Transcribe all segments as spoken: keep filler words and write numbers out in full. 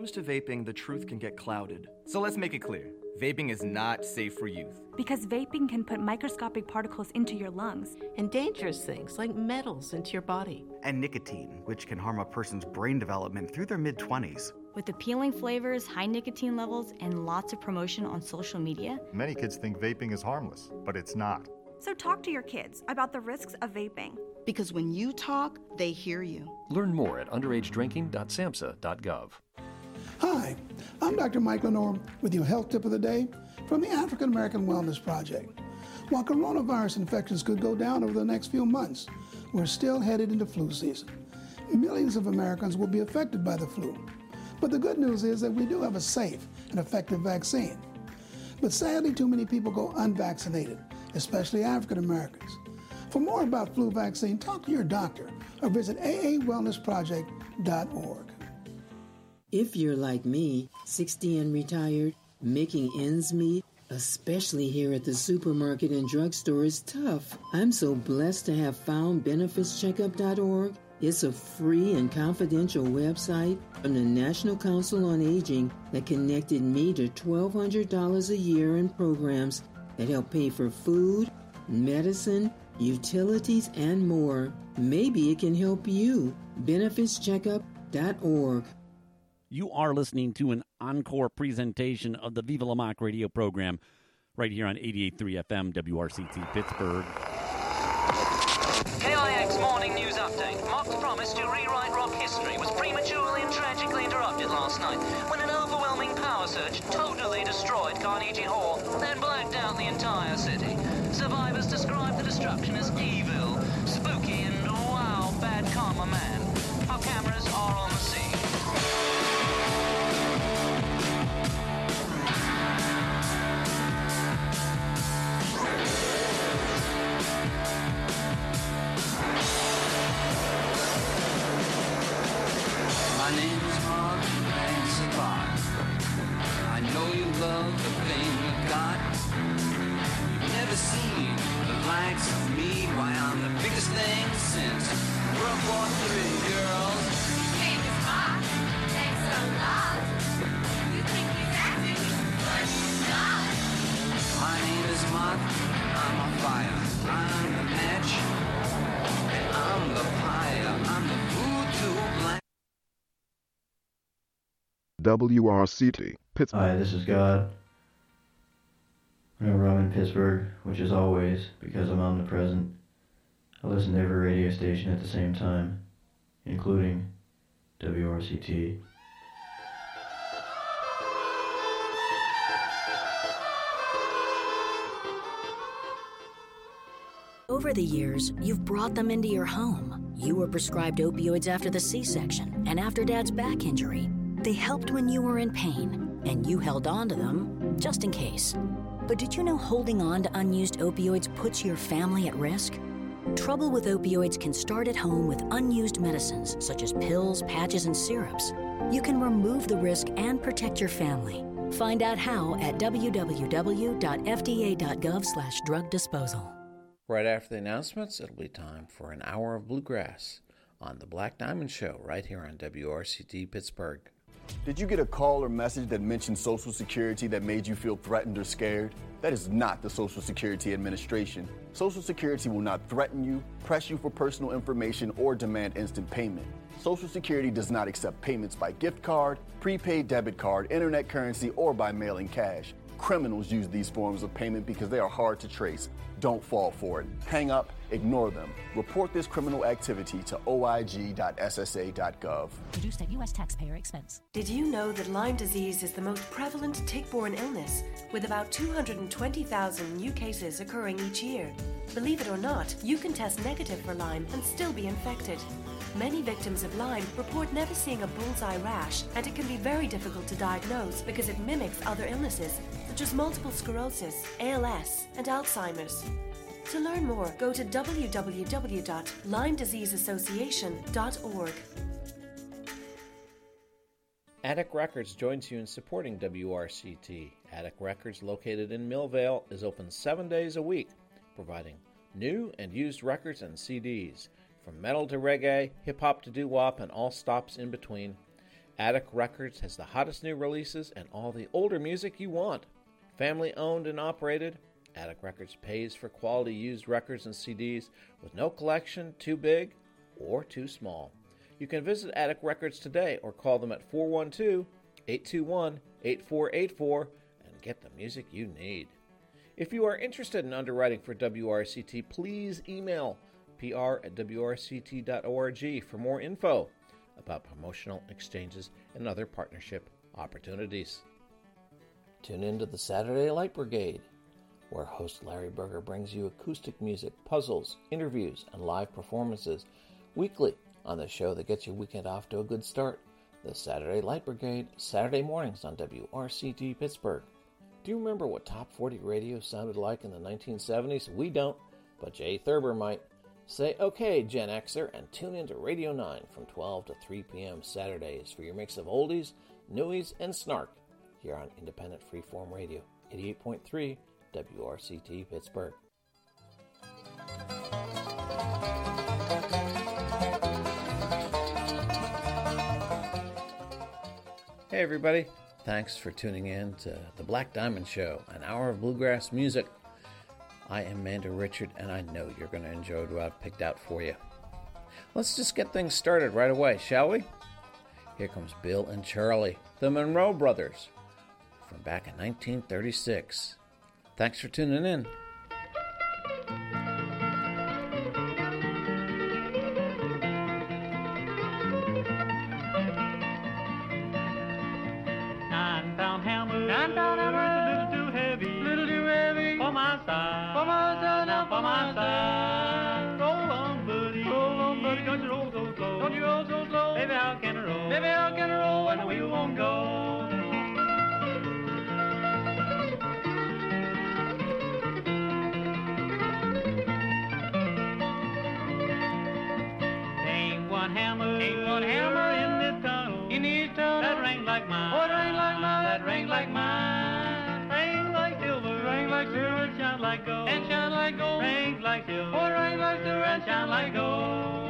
comes to vaping, the truth can get clouded. So let's make it clear. Vaping is not safe for youth. Because vaping can put microscopic particles into your lungs. And dangerous things like metals into your body. And nicotine, which can harm a person's brain development through their mid-twenties. With appealing flavors, high nicotine levels, and lots of promotion on social media, many kids think vaping is harmless, but it's not. So talk to your kids about the risks of vaping. Because when you talk, they hear you. Learn more at underage drinking dot samhsa dot gov. Hi, I'm Doctor Mike Lenore with your health tip of the day from the African American Wellness Project. While coronavirus infections could go down over the next few months, we're still headed into flu season. Millions of Americans will be affected by the flu. But the good news is that we do have a safe and effective vaccine. But sadly, too many people go unvaccinated, especially African Americans. For more about flu vaccine, talk to your doctor or visit A A wellness project dot org. If you're like me, sixty and retired, making ends meet, especially here at the supermarket and drugstore, is tough. I'm so blessed to have found benefits checkup dot org. It's a free and confidential website from the National Council on Aging that connected me to twelve hundred dollars a year in programs that help pay for food, medicine, utilities, and more. Maybe it can help you. benefits checkup dot org. You are listening to an encore presentation of the Viva La Moc radio program right here on eighty-eight point three F M W R C T Pittsburgh. K I X Morning News Update. Moc's promise to rewrite rock history was prematurely and tragically interrupted last night when an overwhelming power surge totally destroyed Carnegie Hall, then blacked out the entire city. Survivors describe the destruction as evil, spooky, and wow, bad karma man. Our cameras are on the scene. My name is Mark Savant. I know you love the thing you got. You've never seen the likes of me. Why, I'm the biggest thing since World War Three, girls. Your name is Mark. Thanks a lot. You think he's acting, but he's not. My name is Mark. I'm on fire. I'm the match. And I'm the fire. I'm the voodoo black. W R C T, Pittsburgh. Hi, this is God. Whenever I'm in Pittsburgh, which is always because I'm omnipresent, I listen to every radio station at the same time, including W R C T. Over the years, you've brought them into your home. You were prescribed opioids after the C-section and after Dad's back injury. They helped when you were in pain, and you held on to them just in case. But did you know holding on to unused opioids puts your family at risk? Trouble with opioids can start at home with unused medicines such as pills, patches, and syrups. You can remove the risk and protect your family. Find out how at w w w dot f d a dot gov slash drug disposal. Right after the announcements, it'll be time for an hour of bluegrass on the Black Diamond Show right here on W R C T Pittsburgh. Did you get a call or message that mentioned Social Security that made you feel threatened or scared? That is not the Social Security Administration. Social Security will not threaten you, press you for personal information, or demand instant payment. Social Security does not accept payments by gift card, prepaid debit card, internet currency, or by mailing cash. Criminals use these forms of payment because they are hard to trace. Don't fall for it. Hang up, ignore them. Report this criminal activity to o i g dot s s a dot gov. Produced at U S taxpayer expense. Did you know that Lyme disease is the most prevalent tick-borne illness, with about two hundred twenty thousand new cases occurring each year? Believe it or not, you can test negative for Lyme and still be infected. Many victims of Lyme report never seeing a bullseye rash, and it can be very difficult to diagnose because it mimics other illnesses, such as multiple sclerosis, A L S, and Alzheimer's. To learn more, go to w w w dot lyme disease association dot org. Attic Records joins you in supporting W R C T. Attic Records, located in Millvale, is open seven days a week, providing new and used records and C Ds. From metal to reggae, hip-hop to doo-wop, and all stops in between, Attic Records has the hottest new releases and all the older music you want. Family owned and operated, Attic Records pays for quality used records and C Ds with no collection too big or too small. You can visit Attic Records today or call them at four one two, eight two one, eight four eight four and get the music you need. If you are interested in underwriting for W R C T, please email P R at W R C T dot org for more info about promotional exchanges and other partnership opportunities. Tune in to the Saturday Light Brigade, where host Larry Berger brings you acoustic music, puzzles, interviews, and live performances weekly on the show that gets your weekend off to a good start. The Saturday Light Brigade, Saturday mornings on W R C T Pittsburgh. Do you remember what Top forty radio sounded like in the nineteen seventies? We don't, but Jay Thurber might. Say okay, Gen Xer, and tune in to Radio nine from twelve to three p.m. Saturdays for your mix of oldies, newies, and snark here on Independent Freeform Radio, eighty-eight point three W R C T Pittsburgh. Hey everybody, thanks for tuning in to The Black Diamond Show, an hour of bluegrass music. I am Manda Richard, and I know you're going to enjoy what I've picked out for you. Let's just get things started right away, shall we? Here comes Bill and Charlie, the Monroe Brothers, from back in nineteen thirty-six. Thanks for tuning in. Nine pound hammer, nine pound hammer is a little too heavy, little too heavy for my side, for my side, now for my side. Roll on, buddy, roll on, buddy, don't you roll so slow, don't you roll so slow. Baby, how can I roll? Baby, how can I roll when the wheel won't go? Ain't one hammer, ain't one hammer in this tunnel, in this tunnel that rang like mine. Oh, it rang like mine, that rang like mine. Rang like silver, rang like silver, and shine like gold, and shine like gold. Rang like silver, oh, rang like silver, and shine like gold.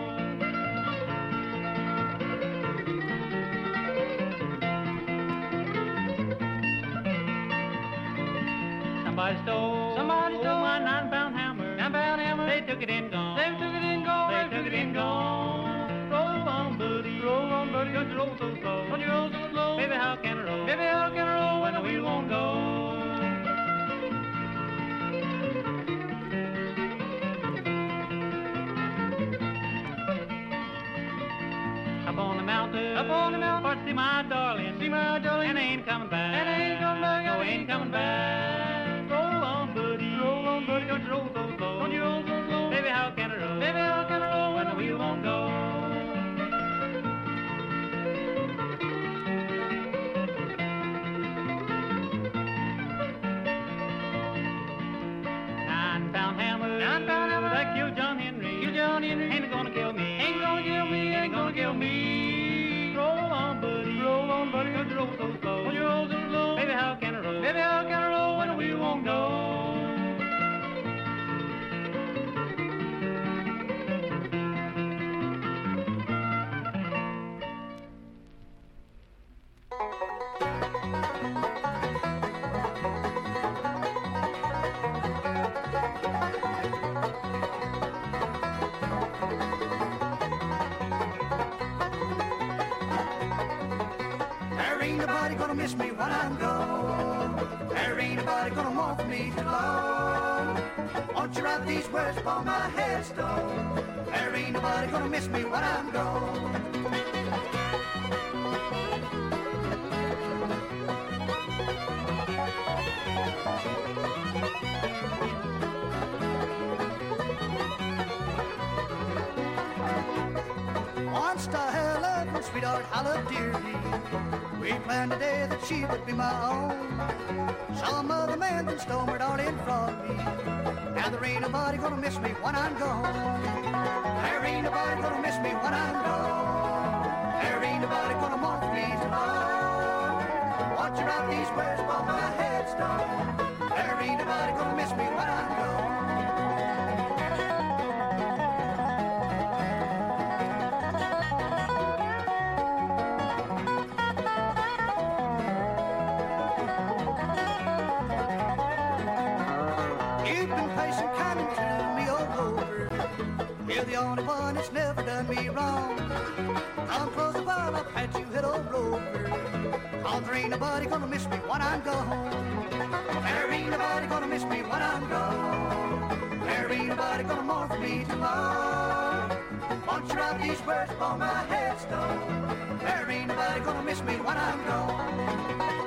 Somebody stole, somebody stole my nine-pound hammer, nine-pound hammer. They took it and gone, they took it and gone, they took it and gone. Roll on, buddy, roll on, buddy, don't you roll so slow, don't you roll so slow. Baby, how can I roll? Baby, how can I roll when the wheel won't go? Up on the mountain, up on the mountain, for to see my darling, see my darling, and I ain't coming back, and I ain't coming back, no, I ain't coming back. Roll on, buddy, roll on, buddy, don't you roll so slow, don't you roll so slow. Baby, how can I roll? Baby, how can I roll when the wheel won't go? Nine-pound hammer, nine-pound hammer that killed John Henry, killed John Henry, ain't gonna kill me, ain't gonna kill me, ain't gonna kill me. Roll on, buddy, roll on, buddy, don't you roll so slow, don't you roll so slow. Baby, how can I roll? Baby, how can I roll when the wheel won't go? There ain't nobody gonna miss me when I'm gone. There ain't nobody gonna want me too long. Won't you write these words upon my headstone? There ain't nobody gonna miss me when I'm gone. Once I loved my sweetheart, I loved dearly. We planned a day that she would be my own. Some other man then stole my darling from me. Now there ain't nobody gonna miss me when I'm gone. There ain't nobody gonna miss me when I'm gone. There ain't nobody gonna want me too long. Won't you write these words upon my headstone? There ain't nobody gonna miss me when I'm gone. kind and true, me old Rover. You're the only one that's never done me wrong. Come close the bar, I'll pat you head old Rover. Cause there ain't nobody gonna miss me when I'm gone. There ain't nobody gonna miss me when I'm gone. There ain't nobody gonna mourn for me tomorrow. Once you write these words upon my headstone, there ain't nobody gonna miss me when I'm gone.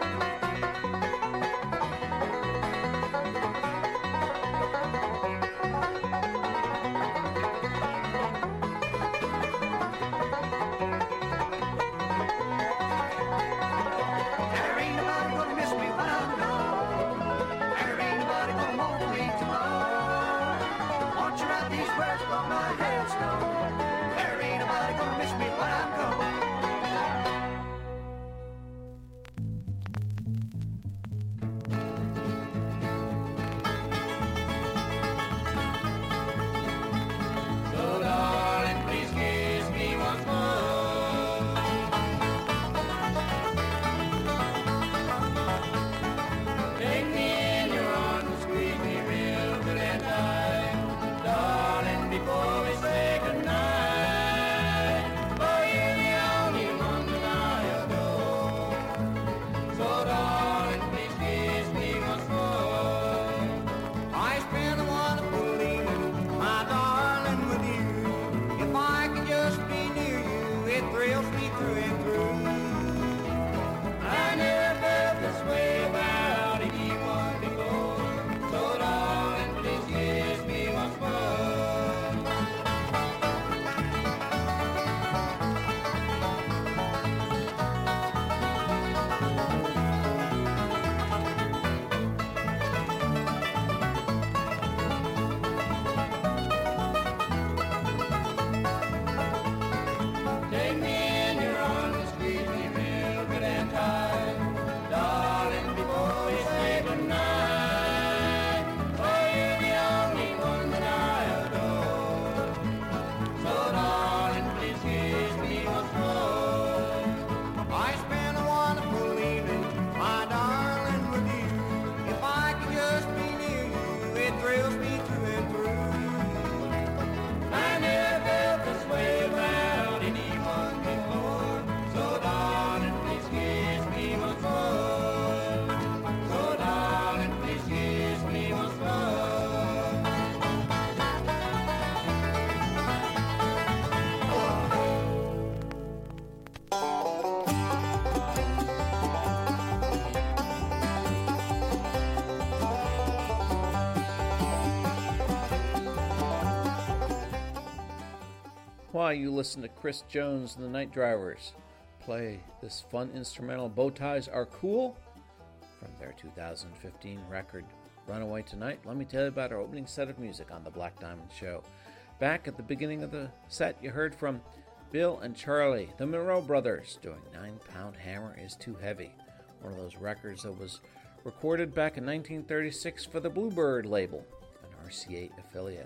While you listen to Chris Jones and the Night Drivers play this fun instrumental Bow Ties Are Cool from their two thousand fifteen record Runaway Tonight, let me tell you about our opening set of music on the Black Diamond Show. Back at the beginning of the set, you heard from Bill and Charlie, the Monroe Brothers, doing Nine Pound Hammer Is Too Heavy, one of those records that was recorded back in nineteen thirty-six for the Bluebird label, an R C A affiliate.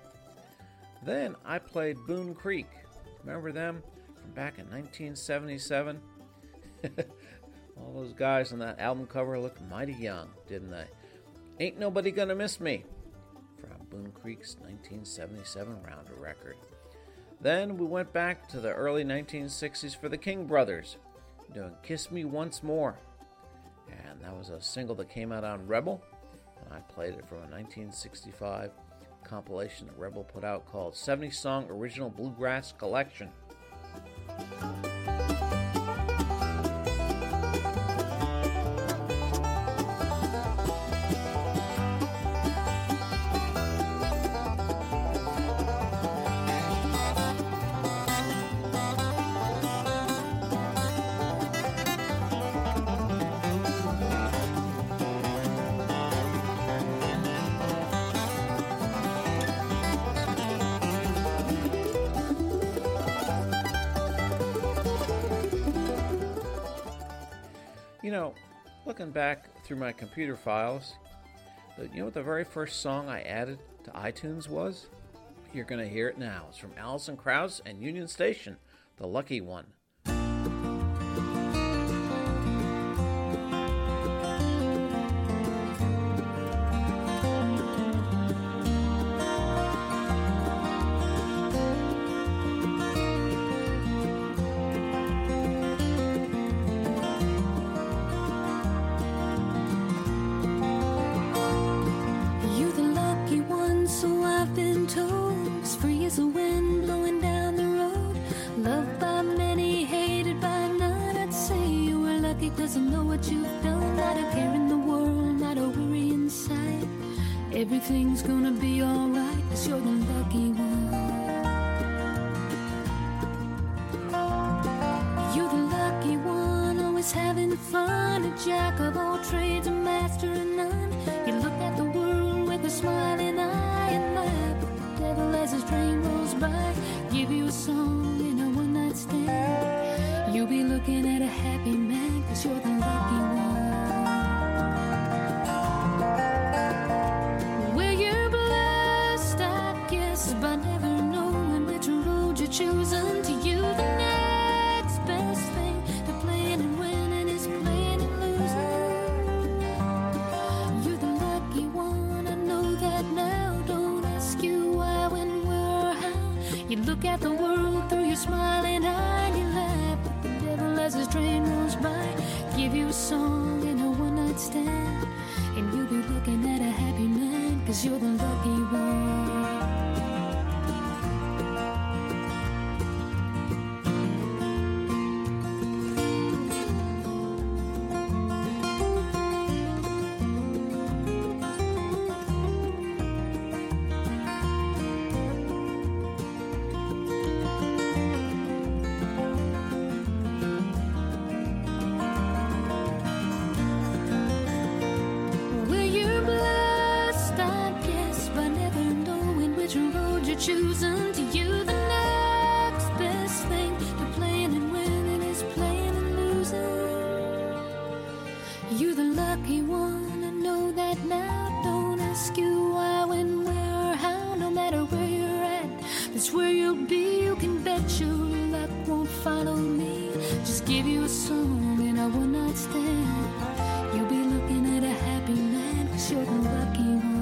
Then I played Boone Creek. Remember them from back in nineteen seventy-seven? All those guys on that album cover looked mighty young, didn't they? Ain't Nobody Gonna Miss Me from Boone Creek's nineteen seventy-seven Rounder record. Then we went back to the early nineteen sixties for the King Brothers, doing Kiss Me Once More. And that was a single that came out on Rebel, and I played it from a nineteen sixty-five compilation that Rebel put out called seventy song Original Bluegrass Collection. You know, looking back through my computer files, you know what the very first song I added to iTunes was? You're going to hear it now. It's from Alison Krauss and Union Station, The Lucky One. Everything's gonna be alright, 'cause you're the lucky one. You're the lucky one, always having fun. A jack of all trades, a master of none. You look at the world with a smiling eye and laugh. The devil as his train rolls by, give you a song in a one-night stand. You'll be looking at a happy man, 'cause you're the lucky one. By never knowing which road you're choosing, to you the next best thing to playing and winning is playing and losing. You're the lucky one, I know that now. Don't ask you why, when, where, or how. You look at the world through your smiling eye and you laugh. But the devil as his train rolls by, give you a song in a one-night stand. And you'll be looking at a happy man, 'cause you're the lucky one. Choosing, to you the next best thing to playing and winning is playing and losing. You're the lucky one, I know that now. Don't ask you why, when, where, or how. No matter where you're at, that's where you'll be. You can bet your luck won't follow me. Just give you a song and a one-night stand. You'll be looking at a happy man, 'cause you're the lucky one.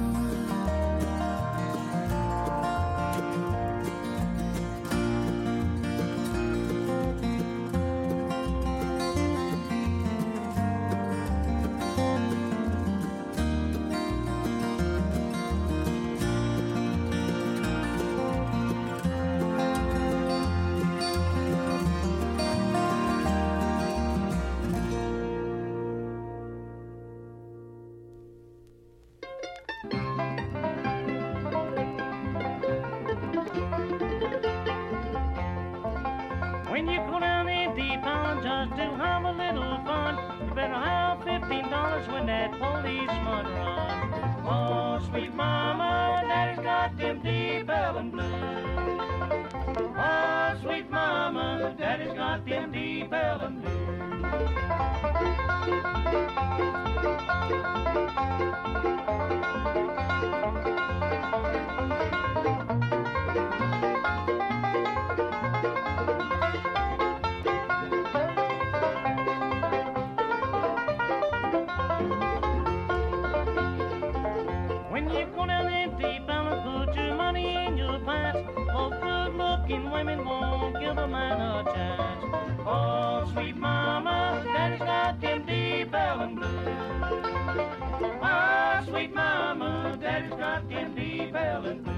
When you go down the deep pond just to have a little fun, you better have fifteen dollars when that policeman runs. Oh, sweet mama, daddy's got them deep Ellen blues. Oh, sweet mama, daddy's got them deep Ellen When you go down there deep and put your money in your pants, all good-looking women won't give a man a chance. Oh, sweet mama, daddy's got them deep Ellen blues. Oh, sweet mama, daddy's got them deep Ellen blues.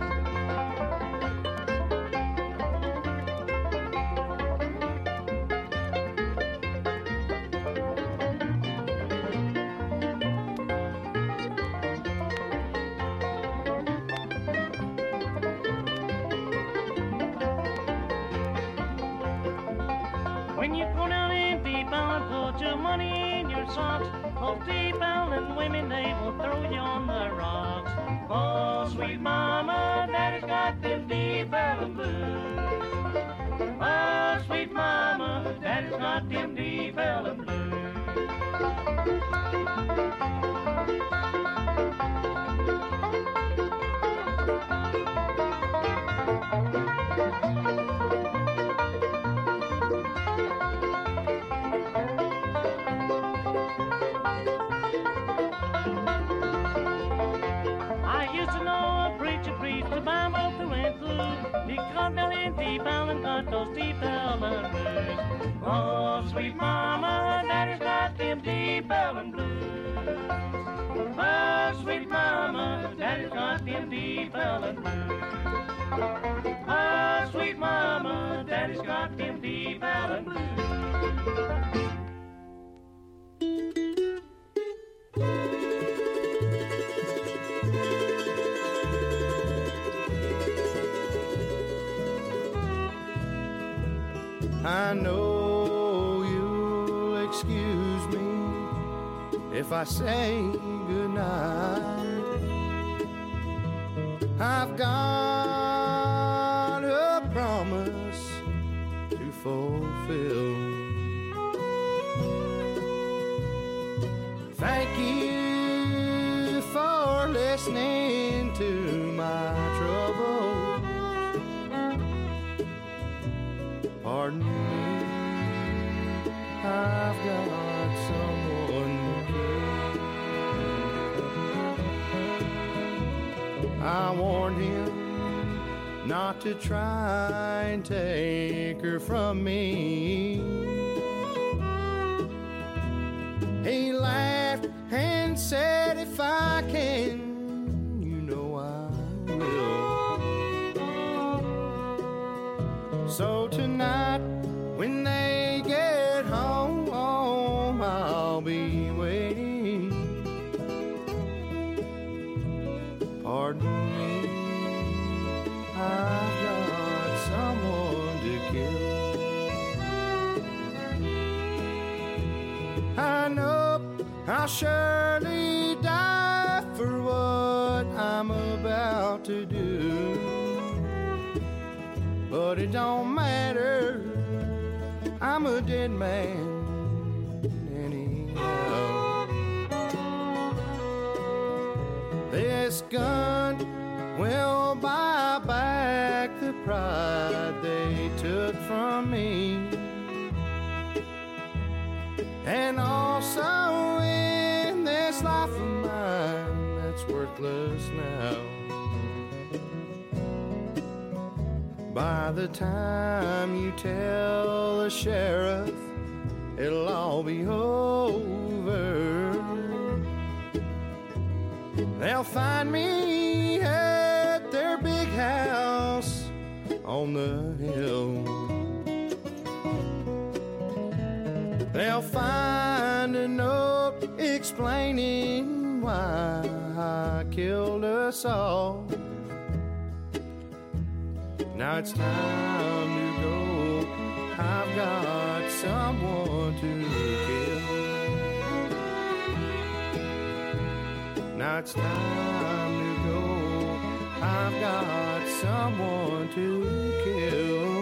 When you go down in deep and put your money in your socks, those deep Ellen women, they will throw you on the rocks. Oh, sweet mama, daddy's got them deep Ellen blues. Oh, sweet mama, daddy's got them deep Ellen blues. I used to know a preacher preached the Bible through and through. He come down in deep Ellen, got those deep Ellen blues. Oh, sweet mama, daddy's got them deep Ellen blues. Oh, sweet mama, daddy's got them deep Ellen blues. Oh, sweet mama, daddy's got them deep Ellen blues. I know you'll excuse me if I say goodnight. I've got a promise to fulfill. Thank you for listening to my troubles. Pardon me, I've got someone to kill. I warned him not to try and take her from me. He laughed and said, if I can, you know I will. So tonight, when they get home, I'll be waiting. Pardon me, I've got someone to kill. I know I'll surely die for what I'm about to do, but it don't matter, I'm a dead man anyhow. This gun will buy back the pride they took from me, and also in this life of mine that's worthless now. By the time you tell the sheriff, it'll all be over. They'll find me at their big house on the hill. They'll find a note explaining why I killed us all. Now it's time to go, I've got someone to kill. Now it's time to go, I've got someone to kill.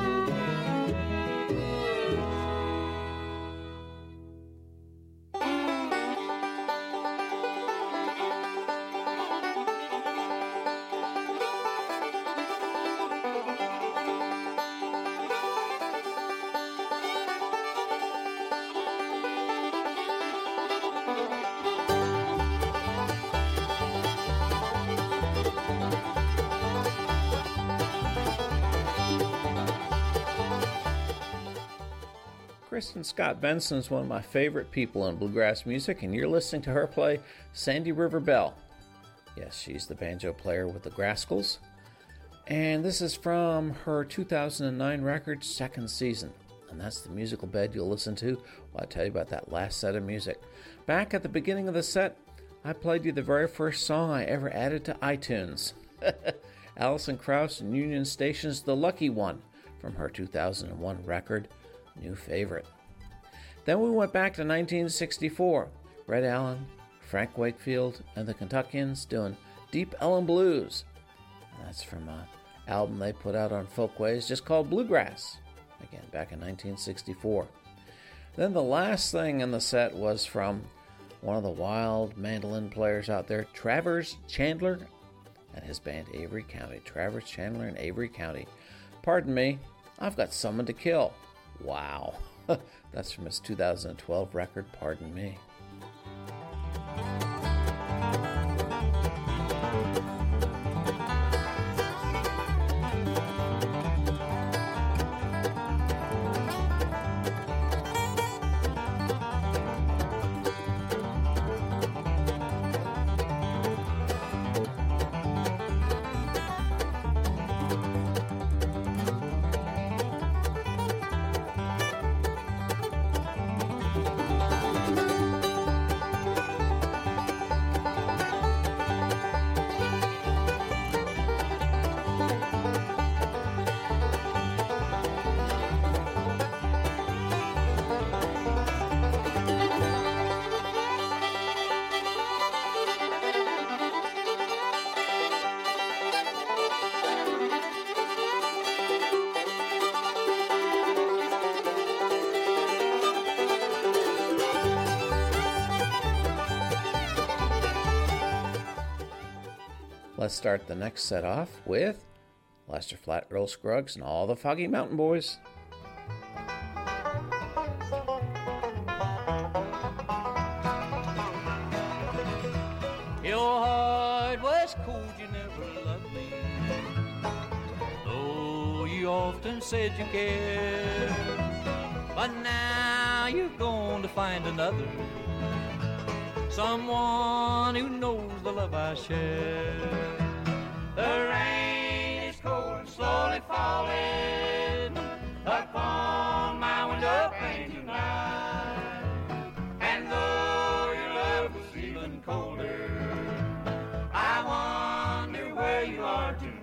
Kristen Scott Benson is one of my favorite people in bluegrass music, and you're listening to her play Sandy River Belle. Yes, she's the banjo player with the Grascals. And this is from her two thousand nine record, Second Season. And that's the musical bed you'll listen to while I tell you about that last set of music. Back at the beginning of the set, I played you the very first song I ever added to iTunes. Alison Krauss and Union Station's The Lucky One from her two thousand one record, New Favorite. Then we went back to nineteen sixty-four. Red Allen, Frank Wakefield, and the Kentuckians doing Deep Ellum Blues. And that's from an album they put out on Folkways just called Bluegrass. Again, back in nineteen sixty-four. Then the last thing in the set was from one of the wild mandolin players out there, Travers Chandler, and his band Avery County. Travers Chandler and Avery County. Pardon me, I've got someone to kill. Wow. That's from his two thousand twelve record, Pardon Me. Let's start the next set off with Lester Flatt, Earl Scruggs, and all the Foggy Mountain Boys. Your heart was cold, you never loved me, though you often said you cared. But now you're going to find another, someone who knows the love I share. The rain is cold and slowly falling upon my window pane tonight, and though your love was even colder, I wonder where you are tonight.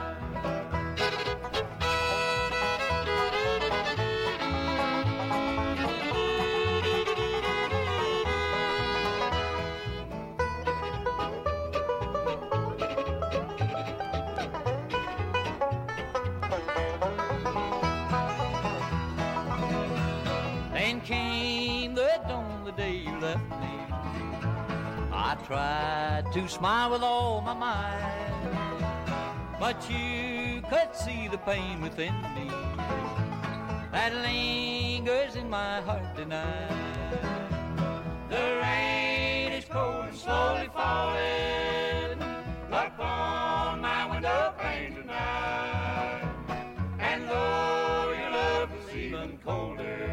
Then came the dawn the day you left me. I tried to smile with all my might, but you could see the pain within me that lingers in my heart tonight. The rain is cold and slowly falling upon my window pane tonight, and though your love is even colder,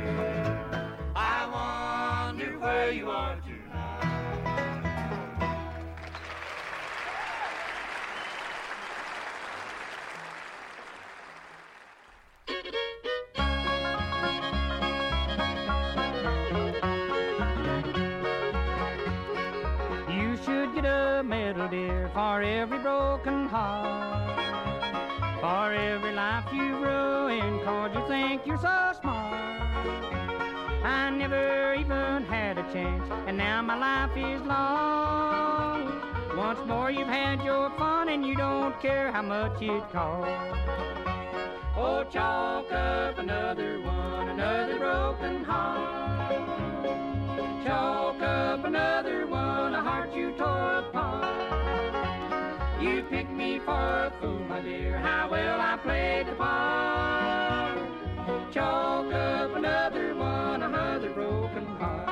I wonder where you are tonight. You should get a medal, dear, for every broken heart, for every life you ruined, 'cause you think you're so smart. I never even had a chance, and now my life is long. Once more you've had your fun, and you don't care how much it costs. Oh, chalk up another one, another broken heart. Chalk up another one, a heart you tore apart. You picked me for a fool, my dear, how well I played the part. Chalk up another one, another broken heart.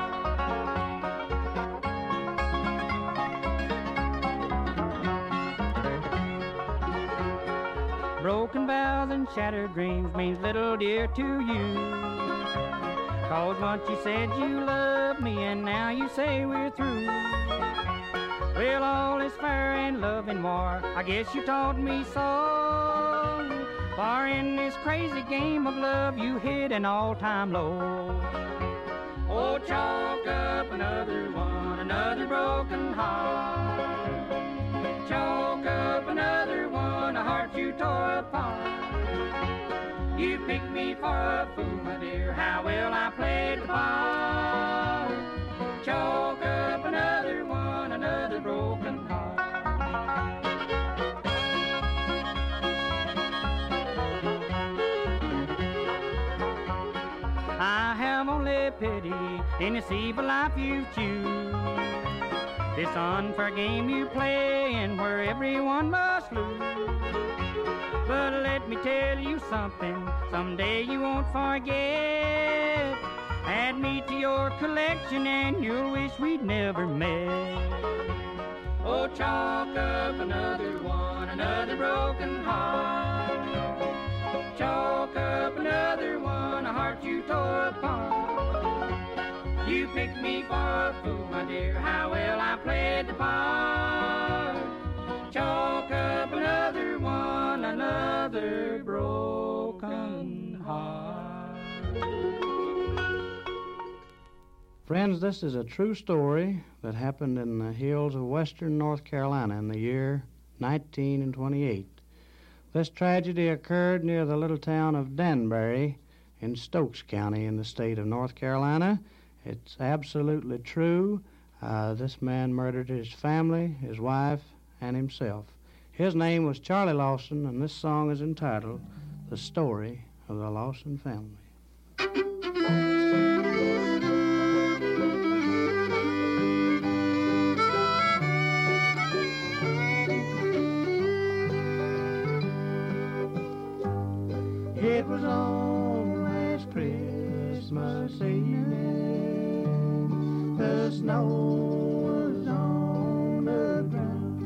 Broken vows and shattered dreams means little, dear, to you. 'Cause once you said you loved me, and now you say we're through. Well, all is fair in love and war, I guess you taught me so. For in this crazy game of love, you hit an all-time low. Oh, chalk up another one, another broken heart. Chalk up another one, a heart you tore apart. You picked me for a fool, my dear, how well I played the part. Chalk up another one, another broken heart. I have only pity in this evil life you choose, this unfair game you play and where everyone must lose. But let me tell you something, someday you won't forget. Add me to your collection and you'll wish we'd never met. Oh, chalk up another one, another broken heart. Chalk up another one, a heart you tore apart. You picked me for a fool, my dear, how well I played the part. Chalk up another one, another broken heart. Friends, this is a true story that happened in the hills of western North Carolina in the year nineteen twenty-eight. This tragedy occurred near the little town of Danbury in Stokes County in the state of North Carolina. It's absolutely true. Uh, this man murdered his family, his wife, and himself. His name was Charlie Lawson, and this song is entitled The Story of the Lawson Family. snow was on the ground.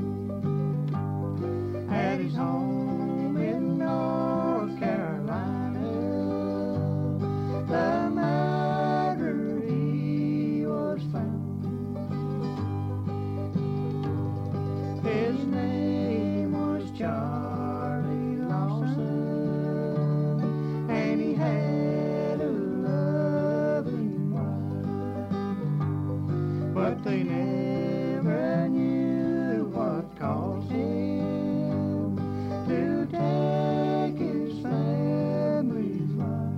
At his home in North Carolina, the murderer he was found. His name was Charlie Lawson, and he had a loving wife, but they never knew what caused him to take his family's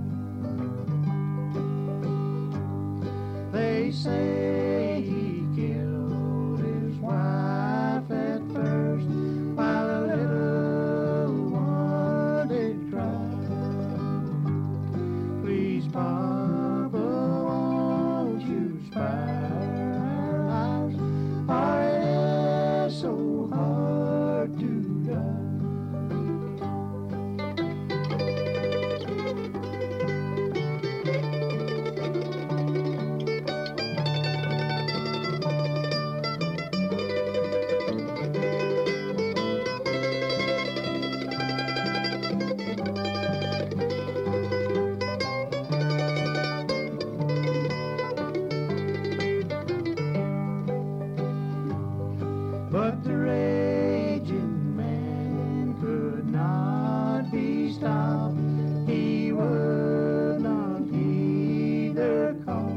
life. They say he killed his wife at first, while the little one did cry. Please, Papa, won't you spare our lives, for it is so hard to die. But the raging man could not be stopped. He would not heed their call.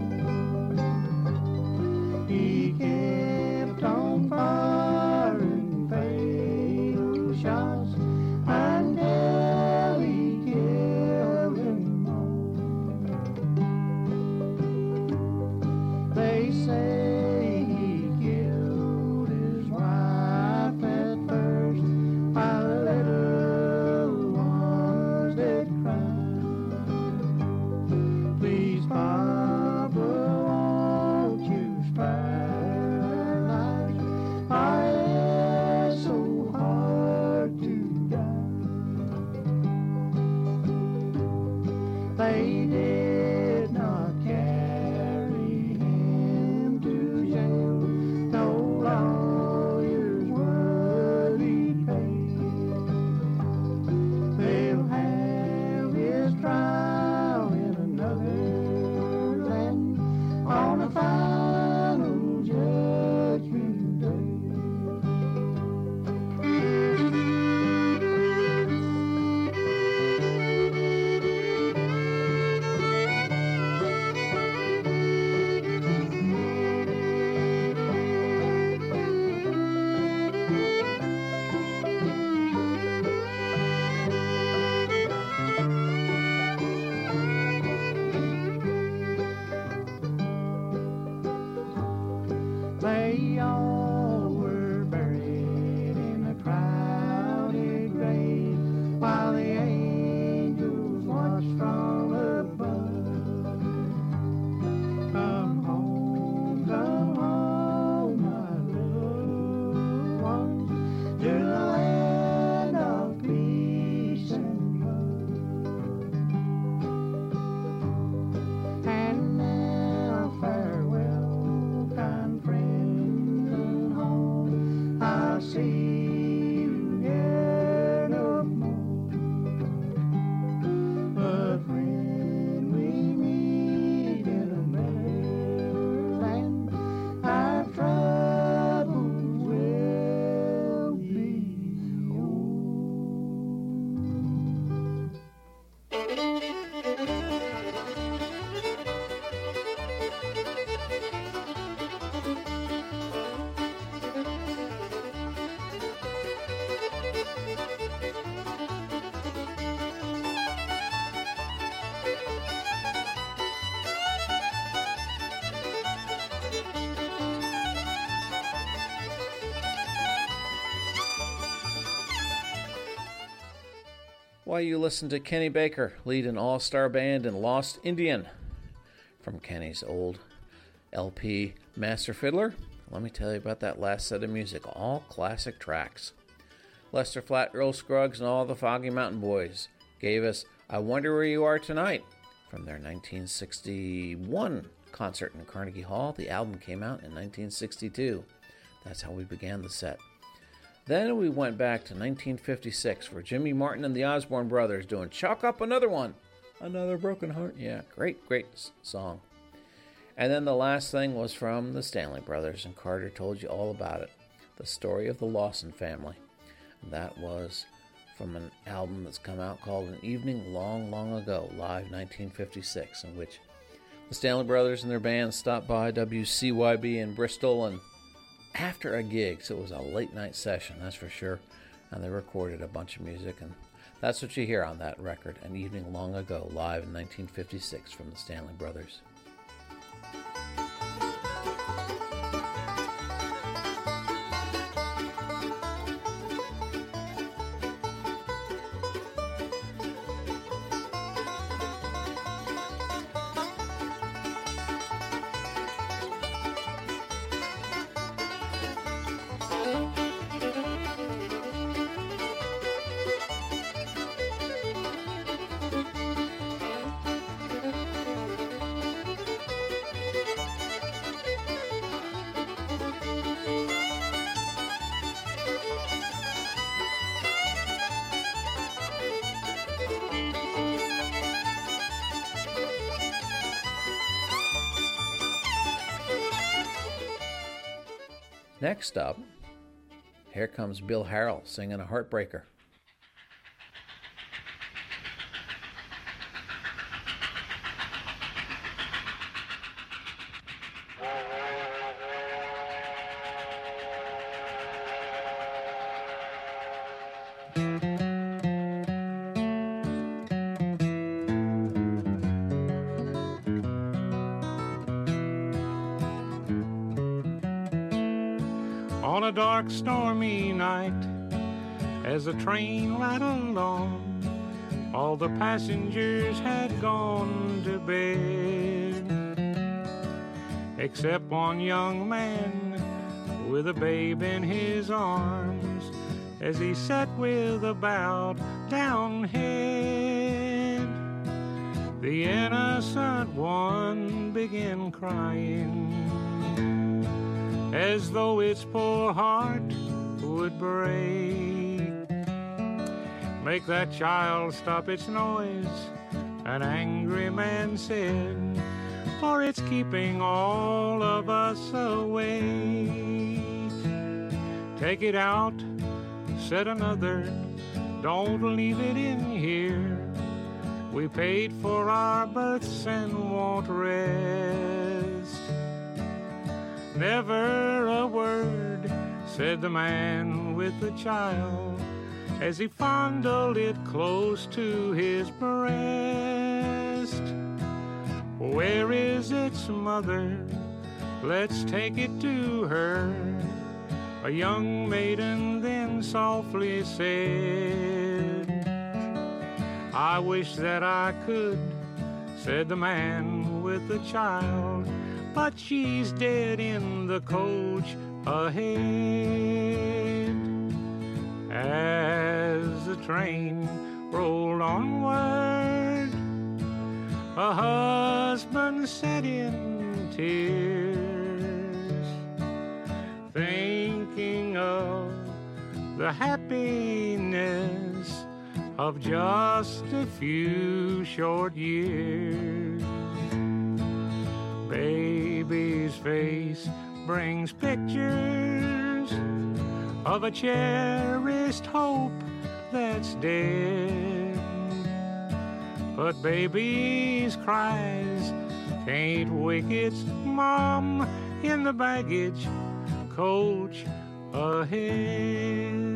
He kept on firing fatal shots until he killed them all. They say he killed his wife at first, while the little ones did cry. Please, Papa, won't you spare our lives, for it's so hard to die. They did not carry him to jail, no lawyers would be paid. They'll have his trial in another land on a final judgment day. They all were buried in a crowded grave, while the angels watched from above. Come home, come home, my little ones, to the land of peace and love. And now farewell, kind friends and home, I'll see you here no more. But when we meet in another land, our troubles will be While you listen to Kenny Baker lead an all-star band in Lost Indian from Kenny's old L P Master Fiddler, let me tell you about that last set of music, all classic tracks. Lester Flatt, Earl Scruggs, and all the Foggy Mountain Boys gave us I Wonder Where You Are Tonight from their nineteen sixty-one concert in Carnegie Hall. The album came out in nineteen sixty-two. That's how we began the set. Then we went back to nineteen fifty-six for Jimmy Martin and the Osborne Brothers doing Chalk Up Another One. Another Broken Heart. Yeah, great, great song. And then the last thing was from the Stanley Brothers, and Carter told you all about it. The Story of the Lawson Family. And that was from an album that's come out called An Evening Long, Long Ago, live nineteen fifty-six, in which the Stanley Brothers and their band stopped by W C Y B in Bristol and after a gig, so it was a late night session, that's for sure, and they recorded a bunch of music, and that's what you hear on that record, An Evening Long Ago, live in nineteen fifty-six from the Stanley Brothers. Next up, here comes Bill Harrell singing a heartbreaker. On a dark, stormy night, as the train rattled along, all the passengers had gone to bed, except one young man with a babe in his arms, as he sat with a bowed down head. The innocent one began crying, as though its poor heart would break. Make that child stop its noise, an angry man said, for it's keeping all of us awake. Take it out, said another, don't leave it in here. We paid for our berths and won't rest. Never a word, said the man with the child, as he fondled it close to his breast. Where is its mother? Let's take it to her. A young maiden then softly said, I wish that I could, said the man with the child, but she's dead in the coach ahead. As the train rolled onward, a husband sat in tears, thinking of the happiness of just a few short years. Baby's face brings pictures of a cherished hope that's dead, but baby's cries can't wake its mom in the baggage coach ahead.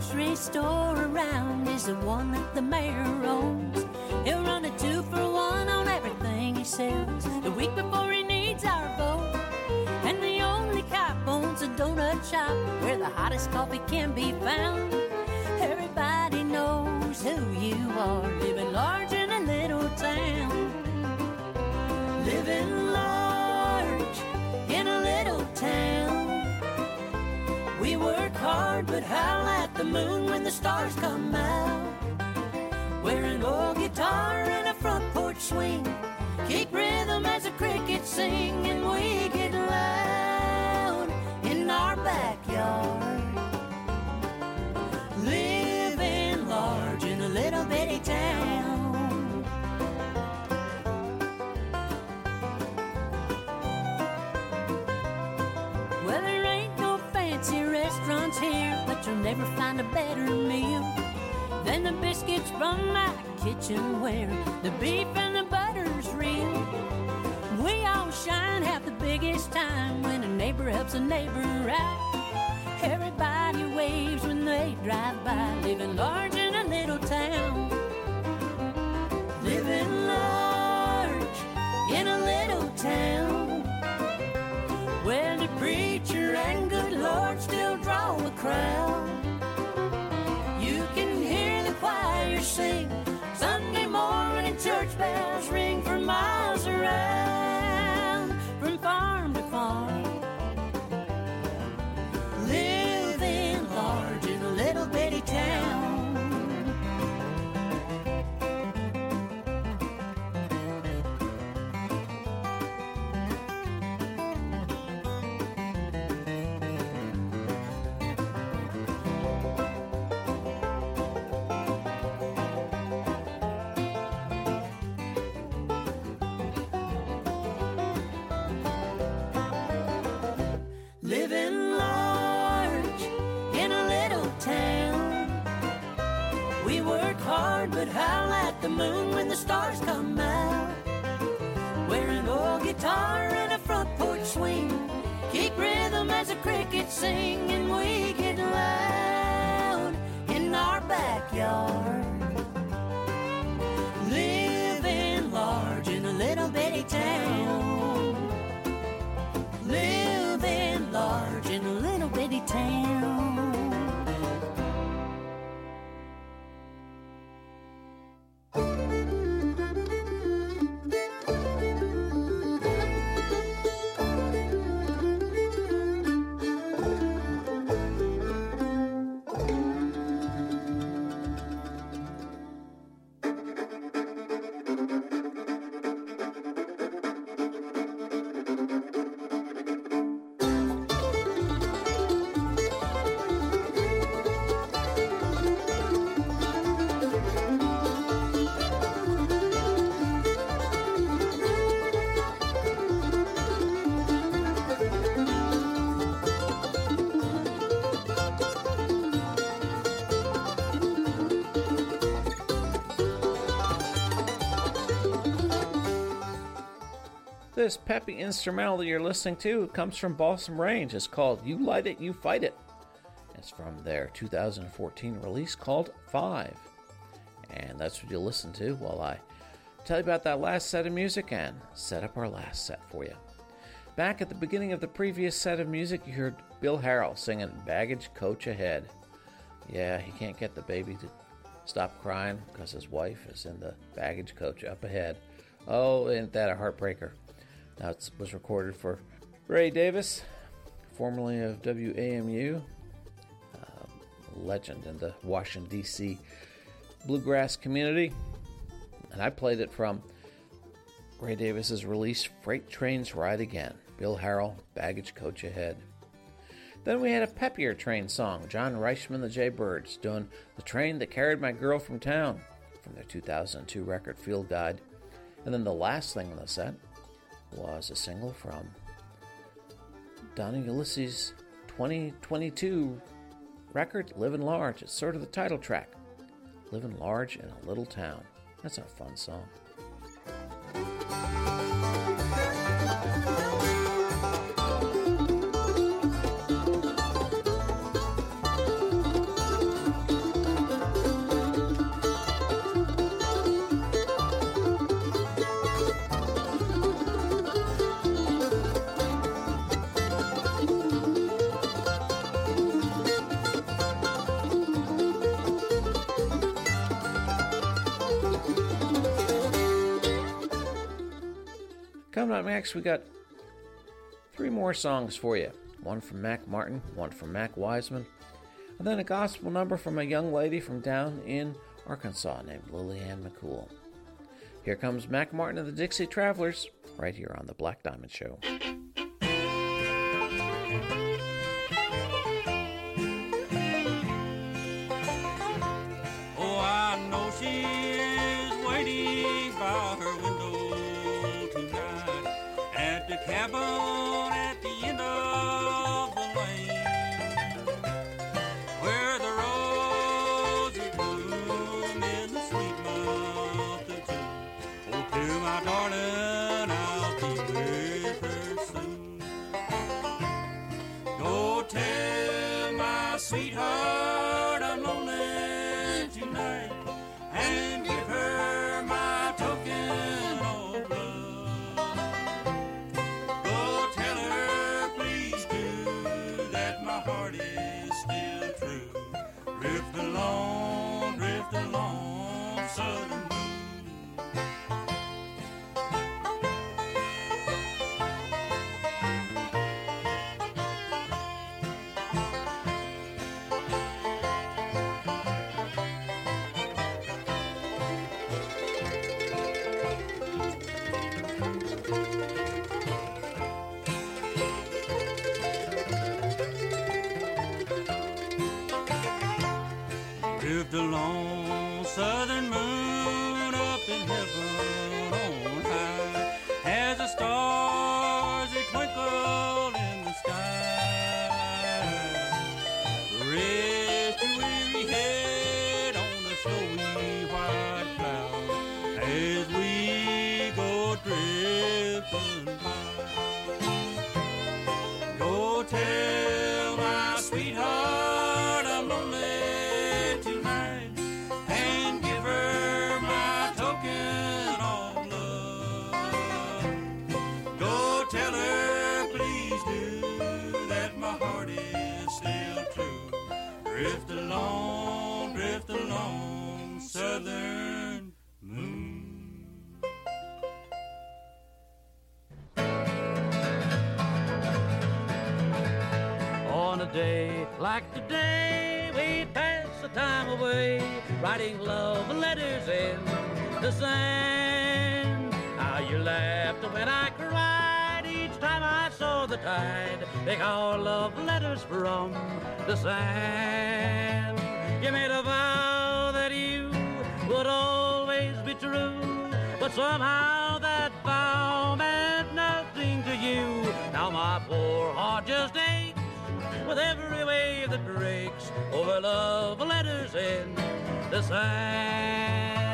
grocery store around is the one that the mayor owns. He'll run a two for one on everything he sells the week before he needs our vote. And the only cop owns a donut shop where the hottest coffee can be found. Everybody knows who you are, living large in a little town. Living large in a little town. We work hard but howl at the moon when the stars come out. Wear an old guitar and a front porch swing, keep rhythm as the crickets sing, and we get loud in our backyard. Living large in a little bitty town. Well, there ain't no fancy restaurants here, but you'll never find a better meal than the biscuits from my kitchen where the beef and the butter's real. We all shine, have the biggest time when a neighbor helps a neighbor out. Everybody waves when they drive by, living large in a little town. Living large in a little town, where the preacher and good Lord still draw a crowd. You can hear the choir sing Sunday morning, church bells ring for miles around, from farm to farm. Living large in a little bitty town. Living large in a little town. We work hard but howl at the moon when the stars come out. Wear an old guitar and a front porch swing, keep rhythm as the crickets sing, and we get loud in our backyard. Living large in a little bitty town. Living large in a little bitty town. This peppy instrumental that you're listening to comes from Balsam Range. It's called You Light It, You Fight It. It's from their two thousand fourteen release called Five. And that's what you'll listen to while I tell you about that last set of music and set up our last set for you. Back at the beginning of the previous set of music, you heard Bill Harrell singing Baggage Coach Ahead. Yeah, he can't get the baby to stop crying because his wife is in the baggage coach up ahead. Oh, isn't that a heartbreaker? That was recorded for Ray Davis, formerly of W A M U, uh, legend in the Washington, D C bluegrass community. And I played it from Ray Davis's release, Freight Trains Ride Again, Bill Harrell, Baggage Coach Ahead. Then we had a peppier train song, John Reichman, the Jaybirds, doing The Train That Carried My Girl From Town, from their two thousand two record, Field Guide. And then the last thing on the set was a single from Donnie Ulysses' twenty twenty-two record, Living Large. It's sort of the title track, Living Large in a Little Town. That's a fun song. Coming up next, we got three more songs for you. One from Mac Martin, one from Mac Wiseman, and then a gospel number from a young lady from down in Arkansas named Lillian McCool. Here comes Mac Martin and the Dixie Travelers, right here on The Black Diamond Show. Oh, I know she is waiting by her window tonight at the cabin at the end of the lane, where the roses bloom in the sweet month of June. Oh, tell my darling I'll be with her soon. Go tell my sweetheart I'm lonely tonight, and give her my token of love. Go tell her, please do, that my heart is still true. Drift along, drift along, southern moon. Drift along, southern moon, up in heaven on high, as the stars they twinkle in the sky. Rest your weary head on the snowy white cloud, as we go drifting by. Go tell my sweetheart I'm lonely tonight, and give her my token of love. Go tell her, please do, that my heart is still true. Drift along, drift along, southern moon. On a day like today, we pass the time away, writing love letters in the sand. How you laughed when I cried each time I saw the tide take our love letters from the sand. You made a vow that you would always be true, but somehow that vow meant nothing to you. Now my poor heart just aches with every wave that breaks over love letters in the sand.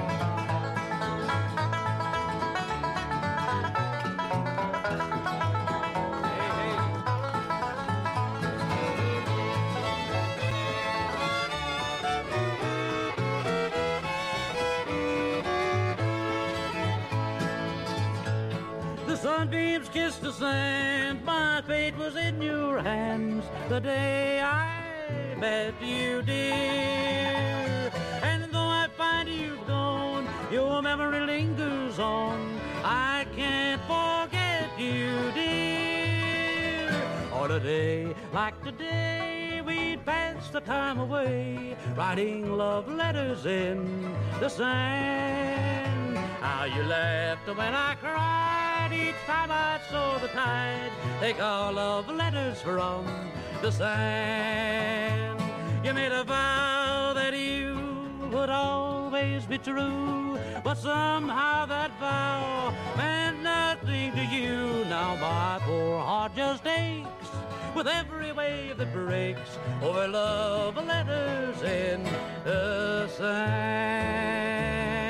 The sunbeams kissed the sand, my fate was in your hands the day I met you, dear. And though I find you've gone, your memory lingers on. I can't forget you, dear. On a day like today, we'd pass the time away, writing love letters in the sand. How you laughed when I cried each time I saw the tide take our love letters from the sand. You made a vow that you would always be true, but somehow that vow meant nothing to you. Now my poor heart just aches with every wave that breaks over love letters in the sand.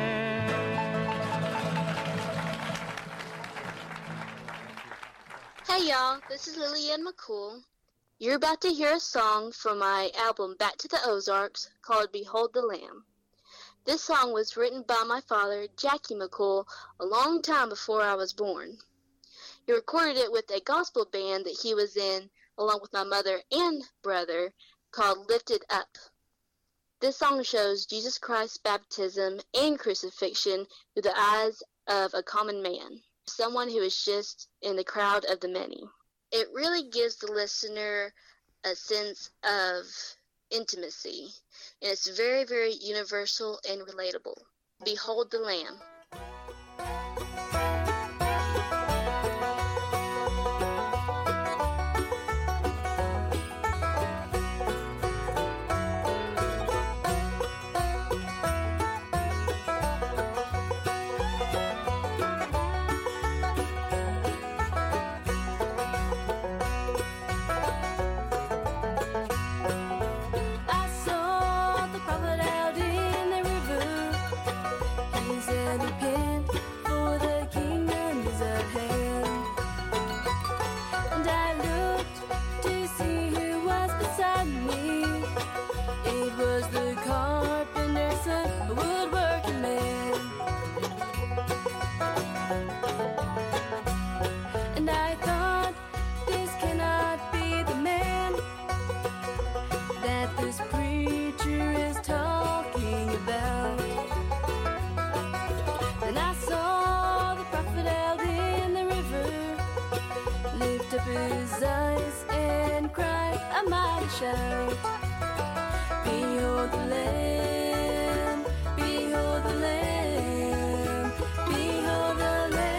Hey y'all, this is Lillian McCool. You're about to hear a song from my album Back to the Ozarks called Behold the Lamb. This song was written by my father, Jackie McCool, a long time before I was born. He recorded it with a gospel band that he was in, along with my mother and brother, called Lifted Up. This song shows Jesus Christ's baptism and crucifixion through the eyes of a common man. someone who is just in the crowd of the many. It really gives the listener a sense of intimacy, and it's very, very universal and relatable. Behold the Lamb. Shout, behold the Lamb, behold the Lamb, behold the Lamb.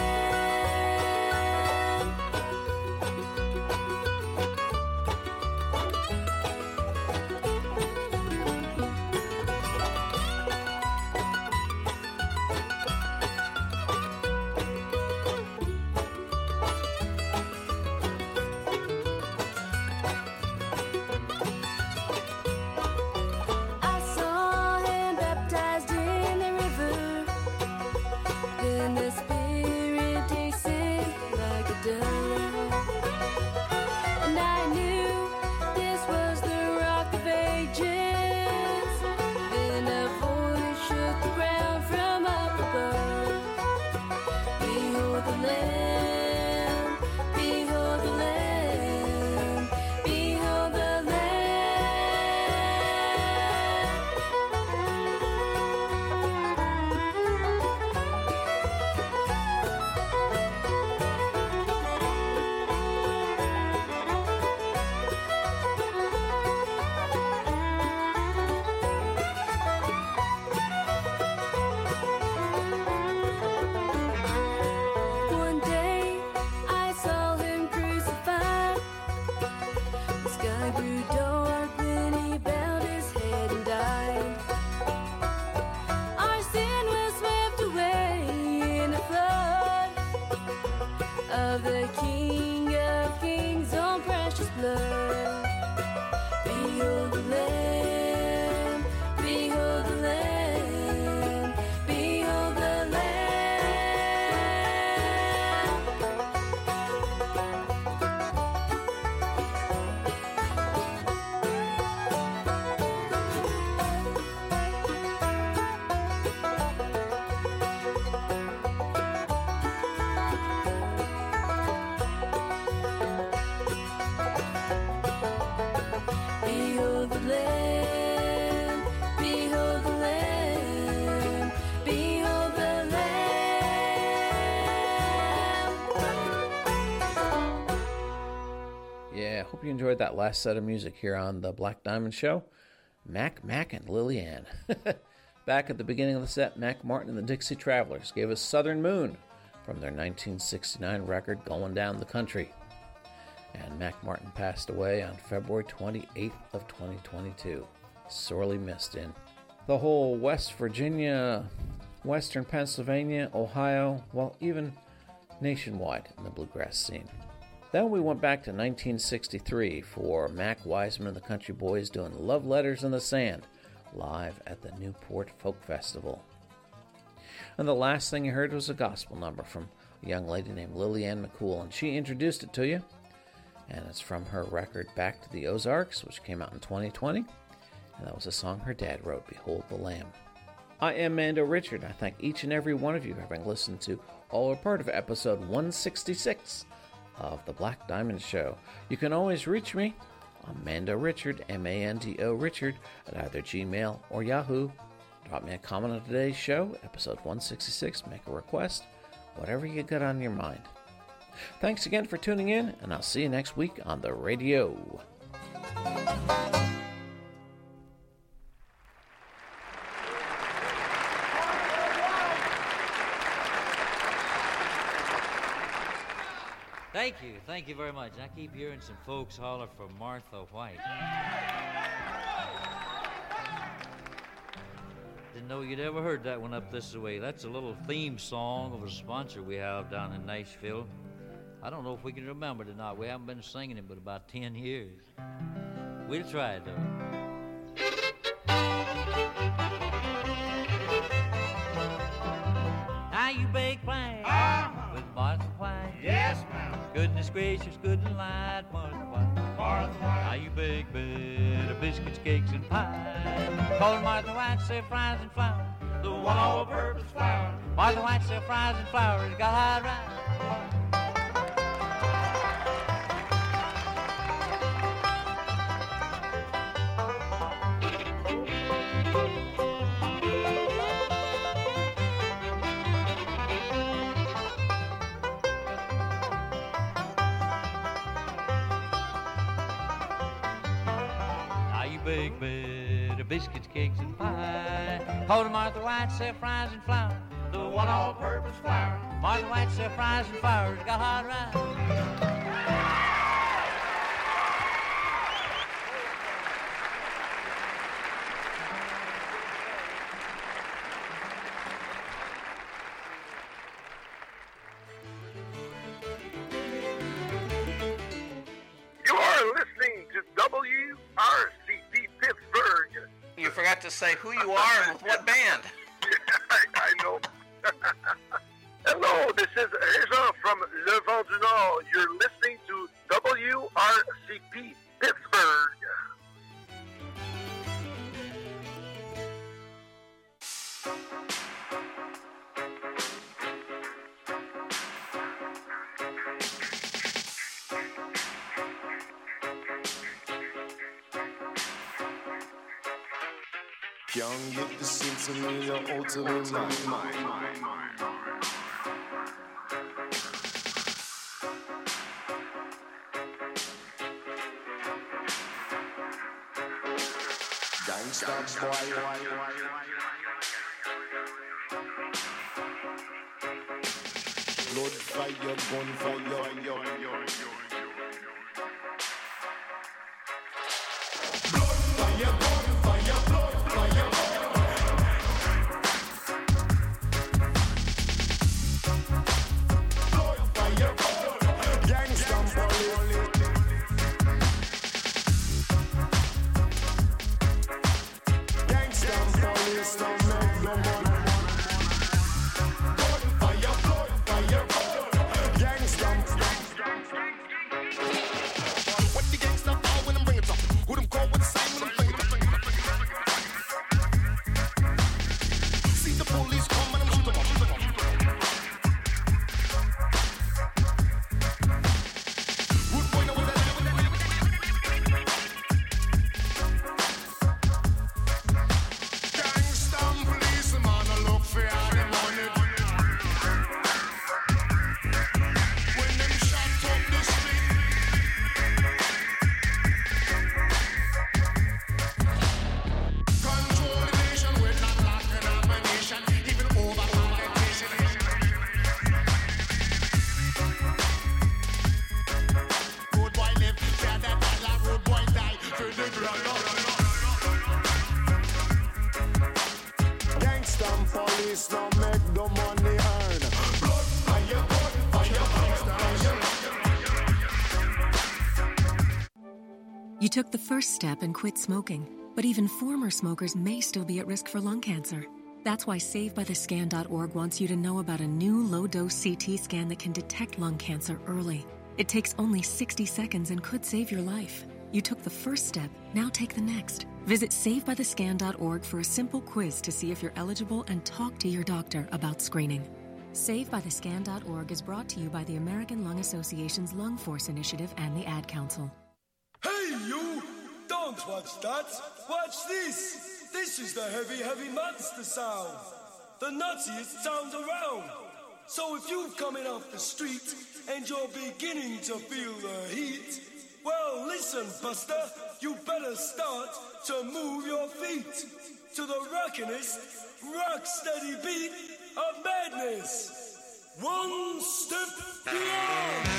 Hope you enjoyed that last set of music here on the Black Diamond Show. Mac, Mac, and Lily Ann. Back at the beginning of the set, Mac Martin and the Dixie Travelers gave us Southern Moon from their nineteen sixty-nine record, Going Down the Country. And Mac Martin passed away on February twenty-eighth of twenty twenty-two. Sorely missed in the whole West Virginia, Western Pennsylvania, Ohio, well, even nationwide in the bluegrass scene. Then we went back to nineteen sixty-three for Mac Wiseman and the Country Boys doing Love Letters in the Sand live at the Newport Folk Festival. And the last thing you heard was a gospel number from a young lady named Lily Ann McCool, and she introduced it to you. And it's from her record Back to the Ozarks, which came out in twenty twenty. And that was a song her dad wrote, Behold the Lamb. I am Mando Richard. I thank each and every one of you for having listened to all or part of episode one sixty-six of The Black Diamond Show. You can always reach me on Mando Richard, M A N D O Richard, at either Gmail or Yahoo. Drop me a comment on today's show, episode one sixty-six, make a request, whatever you got on your mind. Thanks again for tuning in, and I'll see you next week on the radio. Thank you. Thank you very much. I keep hearing some folks holler for Martha White. Didn't know you'd ever heard that one up this way. That's a little theme song of a sponsor we have down in Nashville. I don't know if we can remember it or not. We haven't been singing it but about ten years. We'll try it, though. Now you bake plans uh-huh. with Martha White. Yes, ma'am. Goodness gracious, good and light, Martha White. Martha White. Now you bake better biscuits, cakes, and pie. Call her Martha White, say fries and flour. The one all-purpose flour. Martha White, say fries and flour. It's got high right. Big bed of biscuits, cakes, and pie. Call to Martha White, say fries and flour. The one all-purpose flour. Martha White, say fries and flour. It's got hot right. You forgot to say who you are and with what band. I, I know. Hello, this is Régent from Le Vent du Nord. You're listening to W R C P Pittsburgh. Can't get the sense of me out of my mind. Gangsta boy, blood fire, gun fire. You took the first step and quit smoking, but even former smokers may still be at risk for lung cancer. That's why Save By The Scan dot org wants you to know about a new low-dose C T scan that can detect lung cancer early. It takes only sixty seconds and could save your life. You took the first step, now take the next. Visit Save By The Scan dot org for a simple quiz to see if you're eligible and talk to your doctor about screening. Save By The Scan dot org is brought to you by the American Lung Association's Lung Force Initiative and the Ad Council. Hey, you! Don't watch that! Watch this! This is the heavy, heavy monster sound! The nuttiest sound around! So if you're coming off the street and you're beginning to feel the heat, well, listen, Buster, you better start to move your feet to the rockinest, rock-steady beat of madness. One step beyond.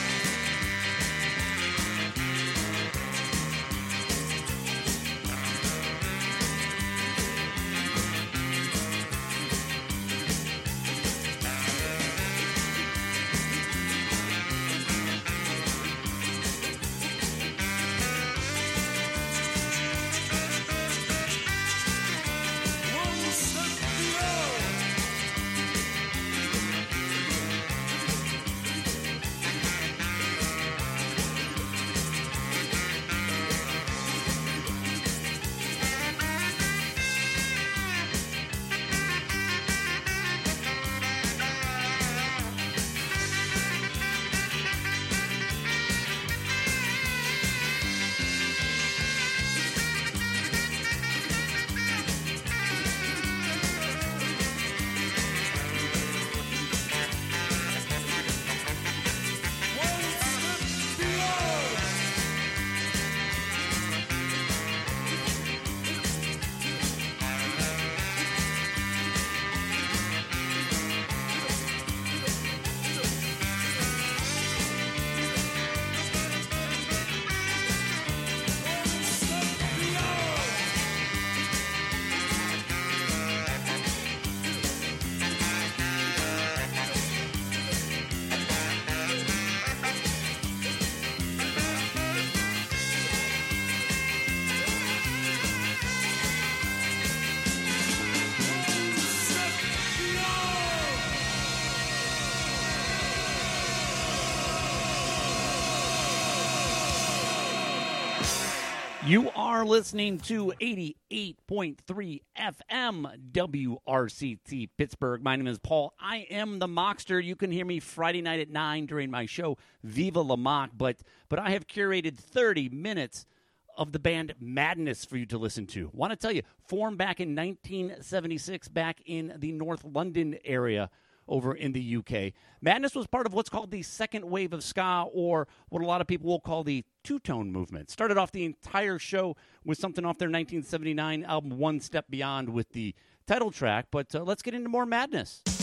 You are listening to eighty-eight point three F M W R C T Pittsburgh. My name is Paul. I am the Mockster. You can hear me Friday night at nine during my show, Viva La Mock. But, but I have curated thirty minutes of the band Madness for you to listen to. Want to tell you, formed back in nineteen seventy-six, back in the North London area over in the U K. Madness was part of what's called the second wave of ska, or what a lot of people will call the two-tone movement. Started off the entire show with something off their nineteen seventy-nine album One Step Beyond with the title track, but uh, let's get into more Madness.